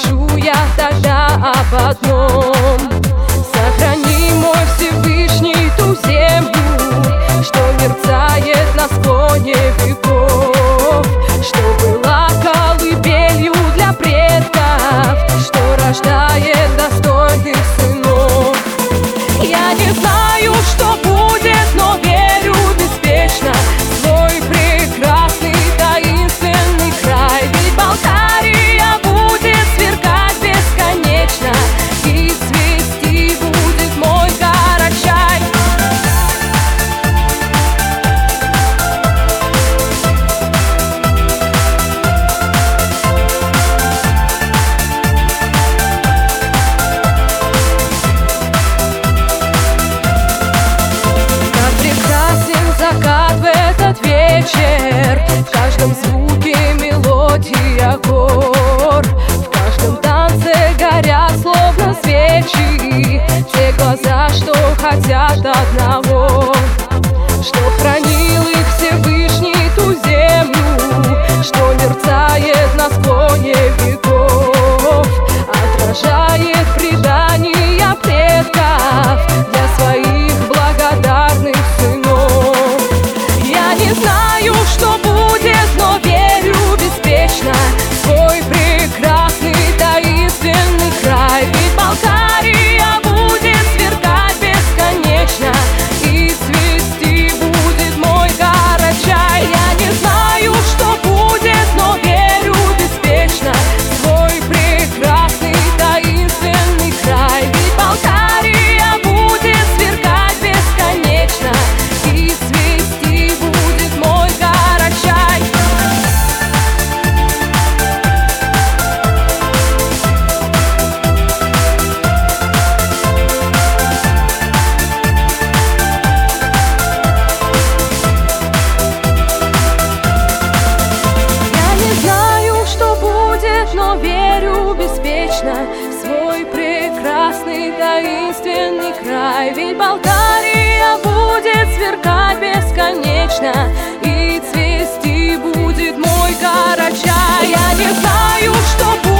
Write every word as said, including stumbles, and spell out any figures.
прошу я тогда об одном: сохрани, мой Всевышний, ту землю, что мерцает на склоне веков, что была колыбелью для предков, что рождает достойных сынов. Я не знаю, что будет, но верю беспечно в свой прекрасный таинственный край. Ведь Балтария будет сверкать бесконечно, и цвести будет мой Карачай. Как прекрасен закат в этот вечер, в каждом звуке мелодия гор, в каждом танце горят словно свечи те глаза, что хотят одного, что хранил их Всевышний ту землю, что мерцает на склоне веков, отражает предания предков для своих благодарных сынов. Я не знаю, что будет, но верю беспечно в свой прекрасный таинственный край. Ведь Балтария будет сверкать бесконечно, и цвести будет мой Карачай. Я не знаю, что будет, но верю беспечно в свой прекрасный таинственный край. Ведь Балтария будет сверкать бесконечно, и цвести будет мой Карачай. Я не знаю, что будет, но верю беспечно в свой прекрасный таинственный край. Ведь Балтария будет сверкать бесконечно, и цвести будет мой Карачай. Я не знаю, что будет.